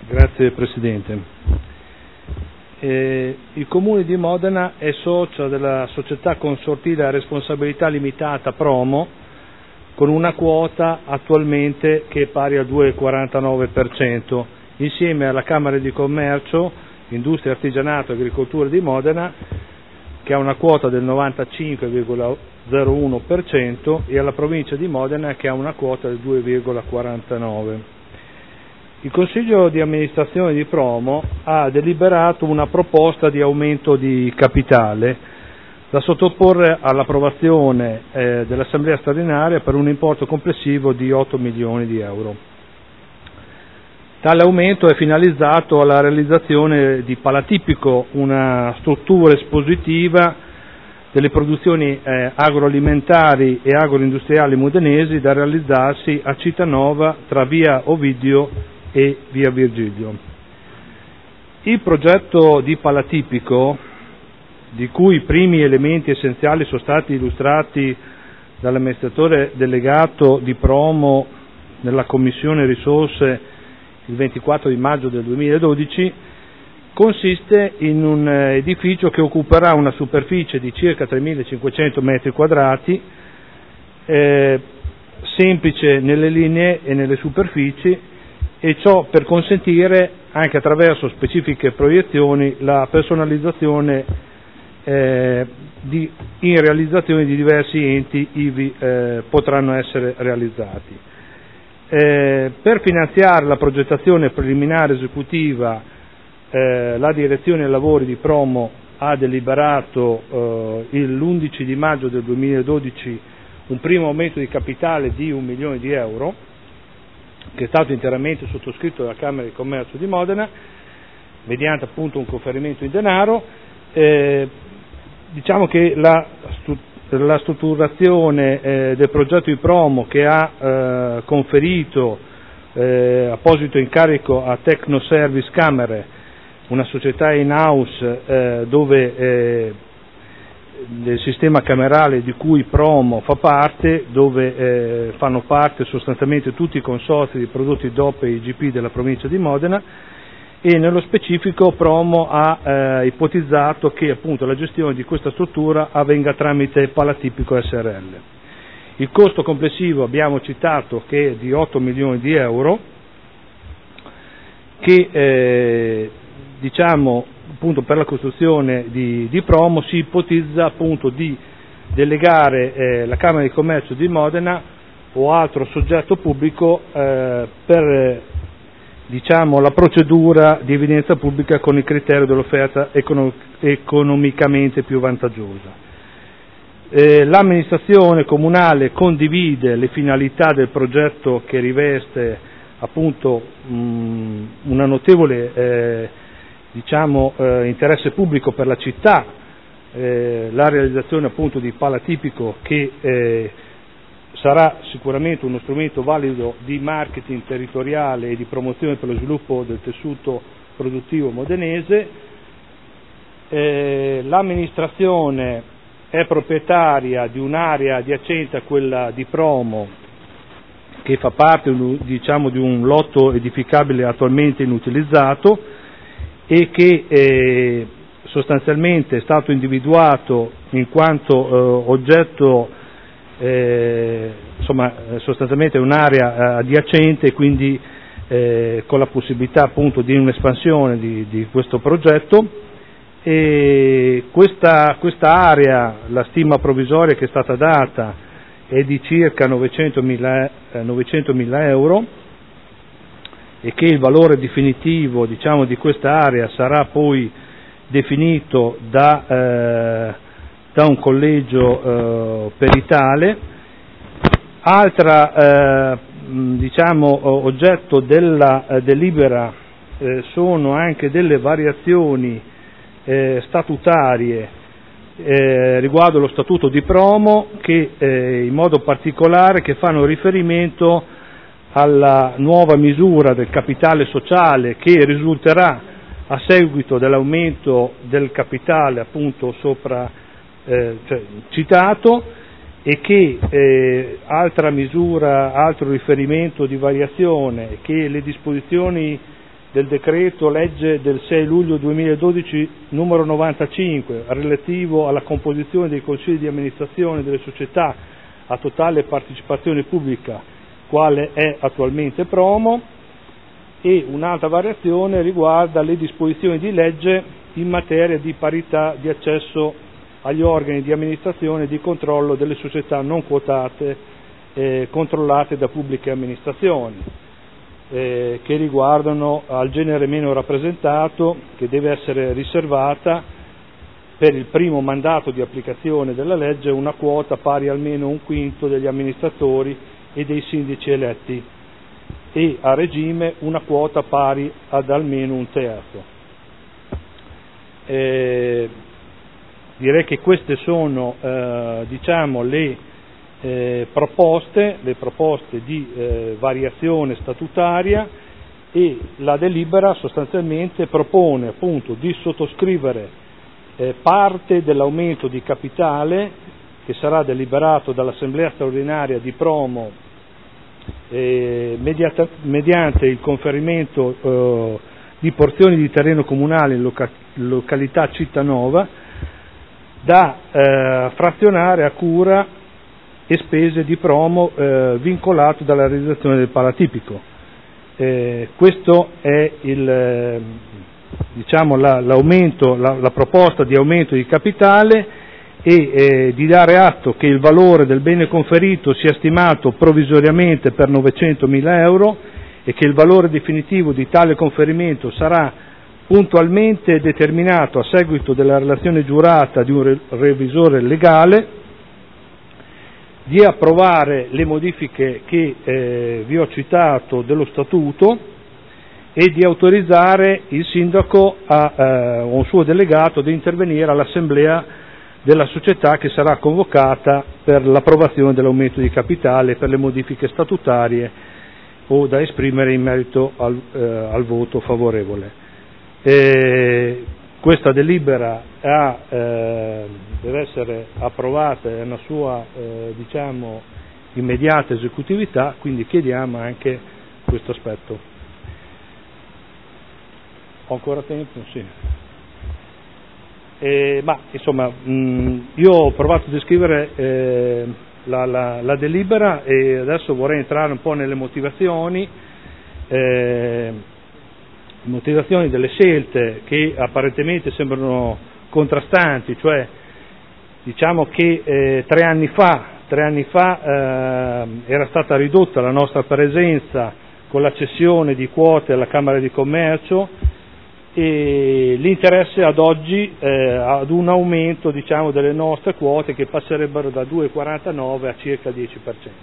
Grazie Presidente. Il Comune di Modena è socio della società consortile a responsabilità limitata Promo, con una quota attualmente che è pari al 2,49%, insieme alla Camera di Commercio, Industria, Artigianato e Agricoltura di Modena, che ha una quota del 95,01%, e alla Provincia di Modena, che ha una quota del 2,49%. Il Consiglio di amministrazione di Promo ha deliberato una proposta di aumento di capitale da sottoporre all'approvazione dell'Assemblea straordinaria per un importo complessivo di 8 milioni di euro. Tale aumento è finalizzato alla realizzazione di Palatipico, una struttura espositiva delle produzioni agroalimentari e agroindustriali modenesi da realizzarsi a Citanova tra via Ovidio e via Virgilio. Il progetto di Palatipico, di cui i primi elementi essenziali sono stati illustrati dall'amministratore delegato di Promo nella Commissione Risorse il 24 di maggio del 2012, consiste in un edificio che occuperà una superficie di circa 3.500 metri quadrati, semplice nelle linee e nelle superfici, e ciò per consentire, anche attraverso specifiche proiezioni, la personalizzazione in realizzazione di diversi enti ivi potranno essere realizzati. Per finanziare la progettazione preliminare esecutiva, la Direzione Lavori di Promo ha deliberato l'11 di maggio del 2012 un primo aumento di capitale di 1 milione di euro, che è stato interamente sottoscritto dalla Camera di Commercio di Modena mediante appunto un conferimento in denaro. Diciamo che la strutturazione del progetto di Promo, che ha conferito apposito incarico a Tecnoservice Camere, una società in house dove del sistema camerale di cui Promo fa parte, dove fanno parte sostanzialmente tutti i consorzi di prodotti DOP e IGP della provincia di Modena, e nello specifico Promo ha ipotizzato che appunto la gestione di questa struttura avvenga tramite Palatipico SRL. Il costo complessivo abbiamo citato che è di 8 milioni di euro, che diciamo appunto per la costruzione di Promo si ipotizza appunto di delegare la Camera di Commercio di Modena o altro soggetto pubblico per diciamo la procedura di evidenza pubblica con il criterio dell'offerta economicamente più vantaggiosa. L'amministrazione comunale condivide le finalità del progetto, che riveste appunto una notevole interesse pubblico per la città, la realizzazione appunto di Palatipico, che sarà sicuramente uno strumento valido di marketing territoriale e di promozione per lo sviluppo del tessuto produttivo modenese. L'amministrazione è proprietaria di un'area adiacente a quella di Promo, che fa parte diciamo di un lotto edificabile attualmente inutilizzato e che sostanzialmente è stato individuato in quanto oggetto sostanzialmente è un'area adiacente, quindi con la possibilità appunto di un'espansione di questo progetto. E questa area, la stima provvisoria che è stata data è di circa 900.000 euro, e che il valore definitivo diciamo di questa area sarà poi definito da un collegio peritale. Altra oggetto della delibera sono anche delle variazioni statutarie riguardo lo statuto di Promo, che in modo particolare che fanno riferimento alla nuova misura del capitale sociale che risulterà a seguito dell'aumento del capitale appunto sopra citato, e che altro riferimento di variazione, che le disposizioni del decreto legge del 6 luglio 2012 numero 95 relativo alla composizione dei consigli di amministrazione delle società a totale partecipazione pubblica, quale è attualmente Promo, e un'altra variazione riguarda le disposizioni di legge in materia di parità di accesso agli organi di amministrazione e di controllo delle società non quotate controllate da pubbliche amministrazioni, che riguardano al genere meno rappresentato, che deve essere riservata per il primo mandato di applicazione della legge una quota pari almeno un quinto degli amministratori e dei sindaci eletti, e a regime una quota pari ad almeno un terzo. Direi che queste sono le proposte di variazione statutaria, e la delibera sostanzialmente propone appunto di sottoscrivere parte dell'aumento di capitale che sarà deliberato dall'Assemblea straordinaria di Promo mediante il conferimento di porzioni di terreno comunale in località Cittanova, da frazionare a cura e spese di Promo vincolato dalla realizzazione del palatipico. Questo è la proposta di aumento di capitale, e di dare atto che il valore del bene conferito sia stimato provvisoriamente per 900.000 euro e che il valore definitivo di tale conferimento sarà puntualmente determinato a seguito della relazione giurata di un revisore legale, di approvare le modifiche che vi ho citato dello statuto e di autorizzare il sindaco o un suo delegato ad intervenire all'assemblea della società che sarà convocata per l'approvazione dell'aumento di capitale, per le modifiche statutarie o da esprimere in merito al voto favorevole. Questa delibera deve essere approvata in una sua immediata esecutività, quindi chiediamo anche questo aspetto. Ho ancora tempo? Sì. Io ho provato a descrivere la delibera, e adesso vorrei entrare un po' nelle motivazioni delle scelte che apparentemente sembrano contrastanti, cioè diciamo che 3 anni fa era stata ridotta la nostra presenza con la cessione di quote alla Camera di Commercio, e l'interesse ad oggi ad un aumento delle nostre quote che passerebbero da 2,49 a circa 10%.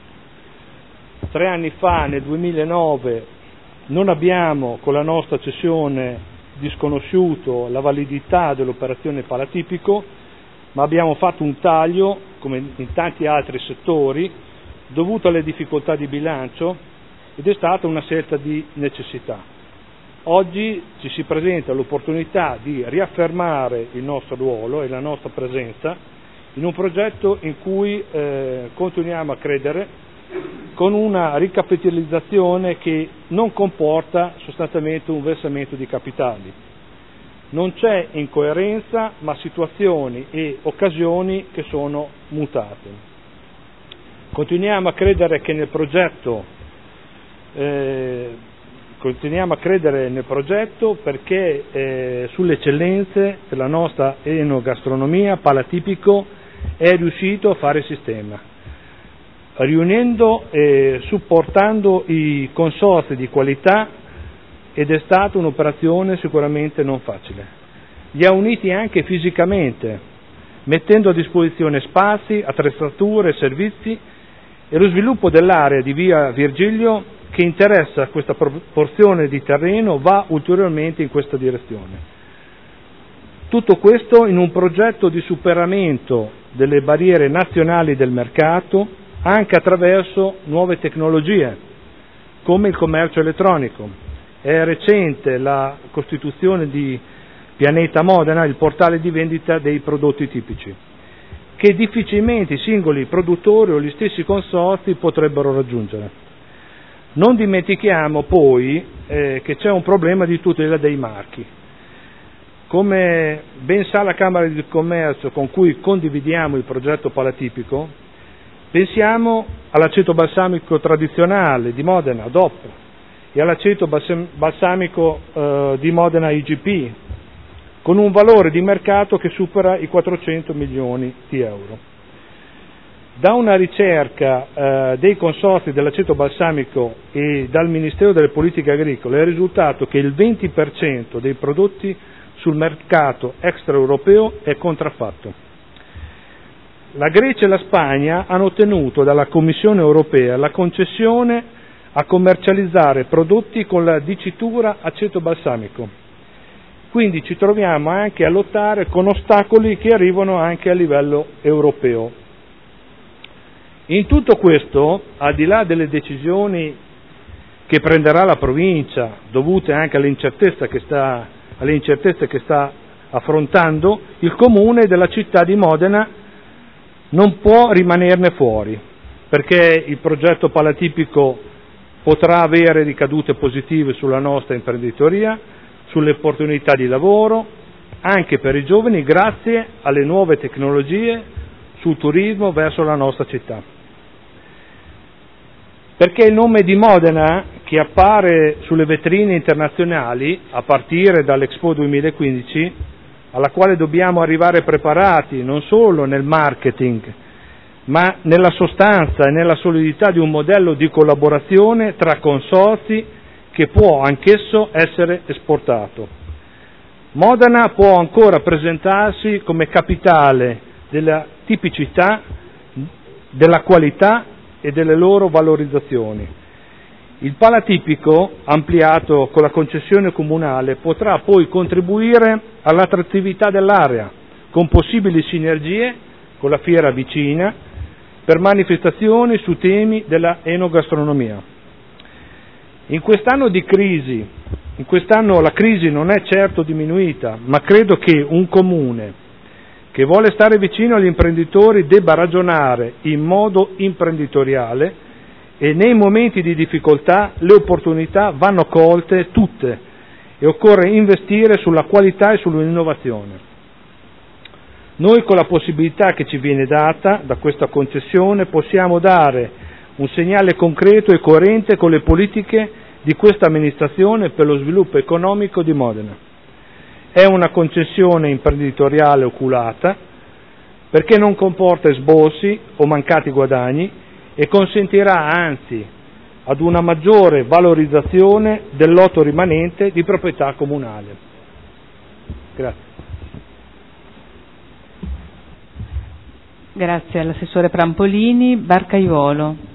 3 anni fa, nel 2009, non abbiamo con la nostra cessione disconosciuto la validità dell'operazione palatipico, ma abbiamo fatto un taglio, come in tanti altri settori, dovuto alle difficoltà di bilancio, ed è stata una scelta di necessità. Oggi ci si presenta l'opportunità di riaffermare il nostro ruolo e la nostra presenza in un progetto in cui continuiamo a credere, con una ricapitalizzazione che non comporta sostanzialmente un versamento di capitali. Non c'è incoerenza, ma situazioni e occasioni che sono mutate. Continuiamo a credere nel progetto perché sulle eccellenze della nostra enogastronomia palatipico è riuscito a fare sistema, riunendo e supportando i consorzi di qualità, ed è stata un'operazione sicuramente non facile. Li ha uniti anche fisicamente, mettendo a disposizione spazi, attrezzature, servizi, e lo sviluppo dell'area di via Virgilio, che interessa questa porzione di terreno, va ulteriormente in questa direzione. Tutto questo in un progetto di superamento delle barriere nazionali del mercato, anche attraverso nuove tecnologie, come il commercio elettronico. È recente la costituzione di Pianeta Modena, il portale di vendita dei prodotti tipici, che difficilmente i singoli produttori o gli stessi consorzi potrebbero raggiungere. Non dimentichiamo poi che c'è un problema di tutela dei marchi. Come ben sa la Camera di Commercio, con cui condividiamo il progetto palatipico, pensiamo all'aceto balsamico tradizionale di Modena, DOP, e all'aceto balsamico di Modena IGP, con un valore di mercato che supera i 400 milioni di euro. Da una ricerca dei consorzi dell'aceto balsamico e dal Ministero delle Politiche Agricole è risultato che il 20% dei prodotti sul mercato extraeuropeo è contraffatto. La Grecia e la Spagna hanno ottenuto dalla Commissione europea la concessione a commercializzare prodotti con la dicitura aceto balsamico. Quindi ci troviamo anche a lottare con ostacoli che arrivano anche a livello europeo. In tutto questo, al di là delle decisioni che prenderà la provincia, dovute anche alle incertezze che sta affrontando, il comune della città di Modena non può rimanerne fuori, perché il progetto palatipico potrà avere ricadute positive sulla nostra imprenditoria, sulle opportunità di lavoro, anche per i giovani, grazie alle nuove tecnologie sul turismo verso la nostra città. Perché il nome di Modena, che appare sulle vetrine internazionali, a partire dall'Expo 2015, alla quale dobbiamo arrivare preparati non solo nel marketing, ma nella sostanza e nella solidità di un modello di collaborazione tra consorzi che può anch'esso essere esportato. Modena può ancora presentarsi come capitale della tipicità, della qualità e delle loro valorizzazioni. Il palatipico, ampliato con la concessione comunale, potrà poi contribuire all'attrattività dell'area, con possibili sinergie con la fiera vicina, per manifestazioni su temi della enogastronomia. In quest'anno di crisi, la crisi non è certo diminuita, ma credo che un comune che vuole stare vicino agli imprenditori debba ragionare in modo imprenditoriale e nei momenti di difficoltà le opportunità vanno colte tutte e occorre investire sulla qualità e sull'innovazione. Noi con la possibilità che ci viene data da questa concessione possiamo dare un segnale concreto e coerente con le politiche di questa amministrazione per lo sviluppo economico di Modena. È una concessione imprenditoriale oculata perché non comporta esborsi o mancati guadagni e consentirà anzi ad una maggiore valorizzazione del lotto rimanente di proprietà comunale. Grazie. Grazie all'assessore Prampolini. Barcaiuolo.